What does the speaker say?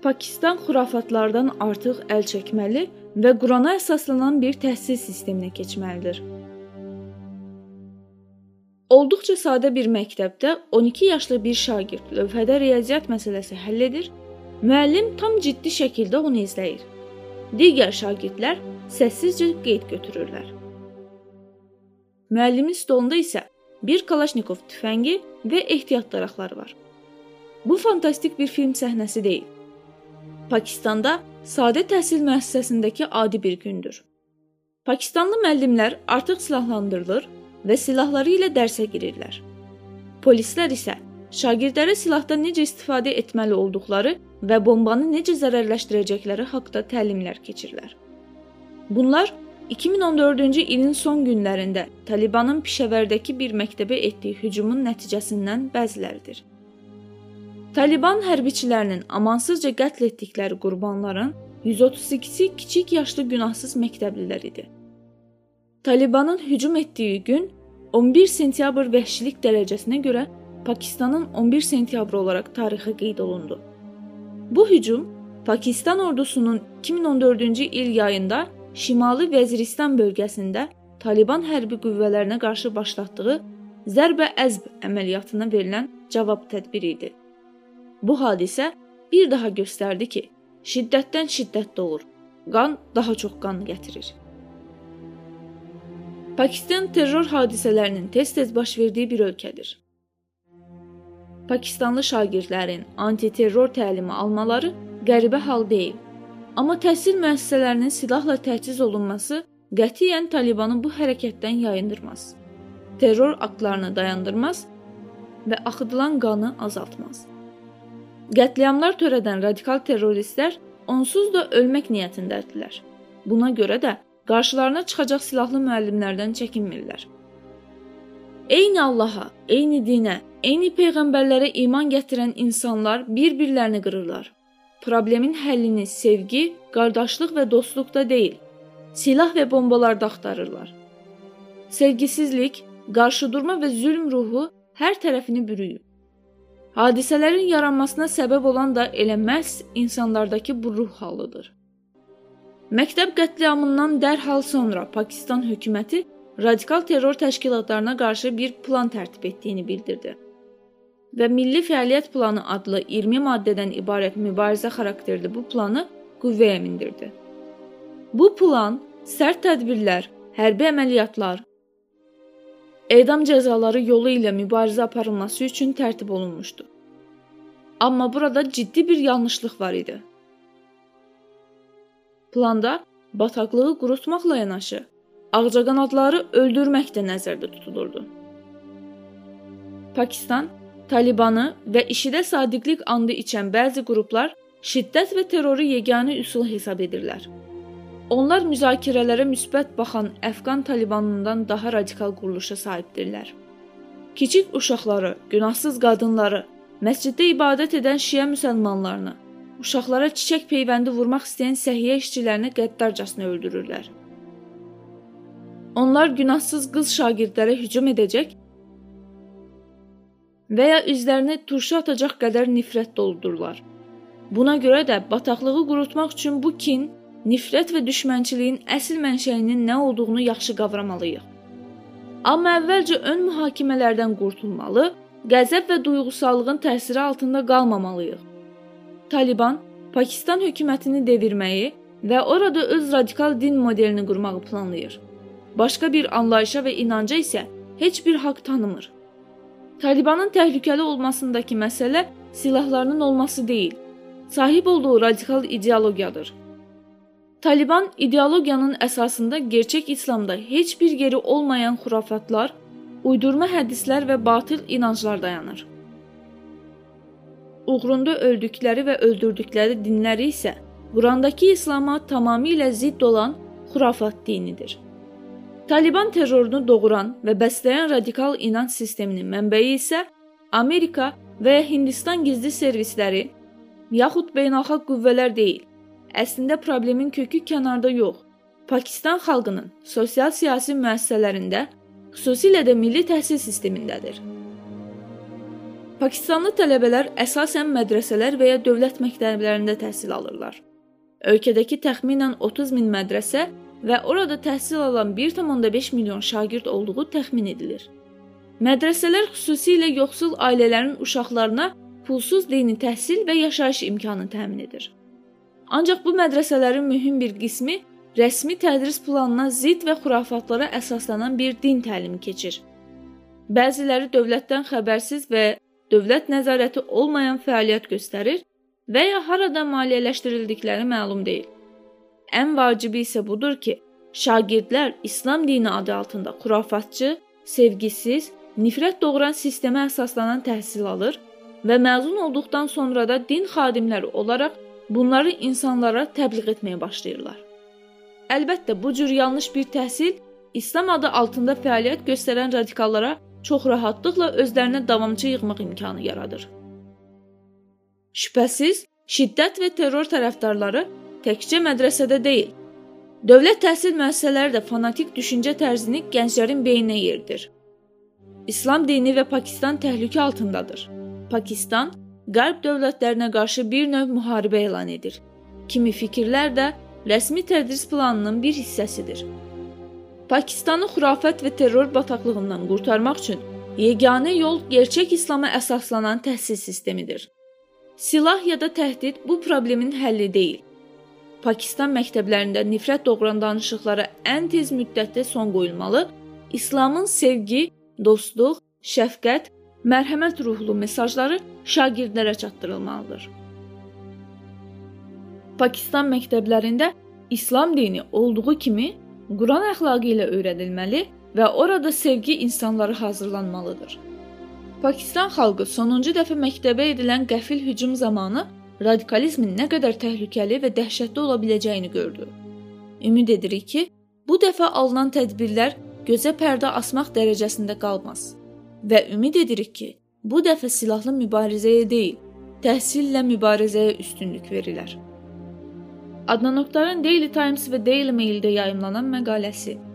Pakistan xurafatlardan artıq əl çəkməli və Qurana əsaslanan bir təhsil sisteminə keçməlidir. Olduqca sadə bir məktəbdə 12 yaşlı bir şagird lövhədə riyaziyyat məsələsi həll edir, müəllim tam ciddi şəkildə onu izləyir. Digər şagirdlər səssizcə qeyd götürürlər. Müəllimin stolunda isə bir Kalaşnikov tüfəngi və ehtiyat daraqları var. Bu fantastik bir film səhnəsi deyil. Pakistanda sadə təhsil müəssisəsindəki adi bir gündür. Pakistanlı müəllimlər artıq silahlandırılır və silahları ilə dərsə girirlər. Polislər isə şagirdlərə silahdan necə istifadə etməli olduqları və bombanı necə zərərləşdirəcəkləri haqqında təlimlər keçirlər. Bunlar 2014-cü ilin son günlərində Talibanın Pişəvərdəki bir məktəbə etdiyi hücumun nəticəsindən bəziləridir. Taliban hərbiçilərinin amansızca qətl etdikləri qurbanların 132-si kiçik yaşlı günahsız məktəblilər idi. Talibanın hücum etdiyi gün 11 sentyabr vəhşilik dərəcəsinə görə Pakistanın 11 sentyabrı olaraq tarixə qeyd olundu. Bu hücum Pakistan ordusunun 2014-cü il yayında Şimali Vəziristan bölgəsində Taliban hərbi qüvvələrinə qarşı başlatdığı Zərbə Əzb əməliyyatına verilən cavab tədbiri idi. Bu hadisə bir daha göstərdi ki, şiddətdən şiddət doğur, qan daha çox qan gətirir. Pakistan terror hadisələrinin tez-tez baş verdiyi bir ölkədir. Pakistanlı şagirdlərin antiterror təlimi almaları qəribə hal deyil. Amma təhsil müəssisələrinin silahla təchiz olunması qətiyyən Talibanı bu hərəkətdən yayındırmaz. Terror aktlarını dayandırmaz və axıdılan qanı azaltmaz. Qətliamlar törədən radikal terroristlər onsuz da ölmək niyyətindədirlər. Buna görə də qarşılarına çıxacaq silahlı müəllimlərdən çəkinmirlər. Eyni Allaha, eyni dinə, eyni peyğəmbərlərə iman gətirən insanlar bir-birlərini qırırlar. Problemin həllini sevgi, qardaşlıq və dostluqda deyil, silah və bombalarda axtarırlar. Sevgisizlik, qarşıdurma və zülm ruhu hər tərəfini bürüyüb. Hadisələrin yaranmasına səbəb olan da elə məhz insanlardakı bu ruh halıdır. Məktəb qətliamından dərhal sonra Pakistan hökuməti radikal terror təşkilatlarına qarşı bir plan tərtib etdiyini bildirdi və Milli Fəaliyyət Planı adlı 20 maddədən ibarət mübarizə xarakterli bu planı qüvvəyə mindirdi. Bu plan sərt tədbirlər, hərbi əməliyyatlar, edam cəzaları yolu ilə mübarizə aparılması üçün tərtib olunmuşdu. Amma burada ciddi bir yanlışlıq var idi. Planda bataqlığı qurutmaqla yanaşı, ağcaqanadları öldürmək də nəzərdə tutulurdu. Pakistan, Talibanı və IŞİD-ə sadiqlik andı içən bəzi qruplar şiddət və terroru yeganə üsul hesab edirlər. Onlar müzakirələrə müsbət baxan Əfqan Talibanından daha radikal quruluşa sahibdirlər. Kiçik uşaqları, günahsız qadınları, məsciddə ibadət edən şiə müsəlmanlarını, uşaqlara çiçək peyvəndi vurmaq istəyən səhiyyə işçilərini qəddarcasına öldürürlər. Onlar günahsız qız şagirdlərə hücum edəcək və ya üzlərini turşu atacaq qədər nifrət doldururlar. Buna görə də bataqlığı qurutmaq üçün bu kin, nifrət və düşmənçiliyin əsl mənşəyinin nə olduğunu yaxşı qavramalıyıq. Amma əvvəlcə ön mühakimələrdən qurtulmalı, qəzəb və duyğusallığın təsiri altında qalmamalıyıq. Taliban Pakistan hökumətini devirməyi və orada öz radikal din modelini qurmağı planlayır. Başqa bir anlayışa və inanca isə heç bir haqq tanımır. Talibanın təhlükəli olmasındakı məsələ silahlarının olması deyil, sahib olduğu radikal ideologiyadır. Taliban ideologiyanın əsasında gerçək İslamda heç bir yeri olmayan xurafatlar, uydurma hədislər və batıl inanclar dayanır. Uğrunda öldükləri və öldürdükləri dinləri isə Qurandakı İslama tamamilə zidd olan xurafat dinidir. Taliban terrorunu doğuran və bəsləyən radikal inanc sisteminin mənbəyi isə Amerika və Hindistan gizli servisləri yaxud beynəlxalq qüvvələr deyil. Əslində problemin kökü kənarda yox, Pakistan xalqının sosial-siyasi müəssisələrində, xüsusilə də milli təhsil sistemindədir. Pakistanlı tələbələr əsasən mədrəsələr və ya dövlət məktəblərində təhsil alırlar. Ölkədəki təxminən 30 min mədrəsə və orada təhsil alan 1,5 milyon şagird olduğu təxmin edilir. Mədrəsələr xüsusilə yoxsul ailələrin uşaqlarına pulsuz dini təhsil və yaşayış imkanı təmin edir. Ancaq bu mədrəsələrin mühüm bir qismi rəsmi tədris planına zidd və xurafatlara əsaslanan bir din təlimi keçir. Bəziləri dövlətdən xəbərsiz və dövlət nəzarəti olmayan fəaliyyət göstərir və ya haradan maliyyələşdirildikləri məlum deyil. Ən vacibi isə budur ki, şagirdlər İslam dini adı altında xurafatçı, sevgisiz, nifrət doğuran sistemə əsaslanan təhsil alır və məzun olduqdan sonra da din xadimləri olaraq bunları insanlara təbliğ etməyə başlayırlar. Əlbəttə, bu cür yanlış bir təhsil İslam adı altında fəaliyyət göstərən radikallara çox rahatlıqla özlərinə davamçı yığmaq imkanı yaradır. Şübhəsiz, şiddət və terror tərəfdarları təkcə mədrəsədə deyil, dövlət təhsil müəssisələri də fanatik düşüncə tərzini gənclərin beyninə yeridir. İslam dini və Pakistan təhlükə altındadır. Pakistan, Qərb dövlətlərinə qarşı bir növ müharibə elan edir. Kimi fikirlər də rəsmi tədris planının bir hissəsidir. Pakistanı xurafət və terror bataqlığından qurtarmaq üçün yeganə yol gerçək İslama əsaslanan təhsil sistemidir. Silah ya da təhdid bu problemin həlli deyil. Pakistan məktəblərində nifrət doğuran danışıqlara ən tez müddətdə son qoyulmalı, İslamın sevgi, dostluq, şəfqət, mərhəmət ruhlu mesajları şagirdlərə çatdırılmalıdır. Pakistan məktəblərində İslam dini olduğu kimi Quran əxlaqı ilə öyrədilməli və orada sevgi insanları hazırlanmalıdır. Pakistan xalqı sonuncu dəfə məktəbə edilən qəfil hücum zamanı radikalizmin nə qədər təhlükəli və dəhşətli ola biləcəyini gördü. Ümid edirik ki, bu dəfə alınan tədbirlər gözə pərdə asmaq dərəcəsində qalmaz və ümid edirik ki, bu dəfə silahlı mübarizəyə deyil, təhsillə mübarizəyə üstünlük verilər. Adnan Oktar'ın Daily Times və Daily Mail'də yayımlanan məqaləsi.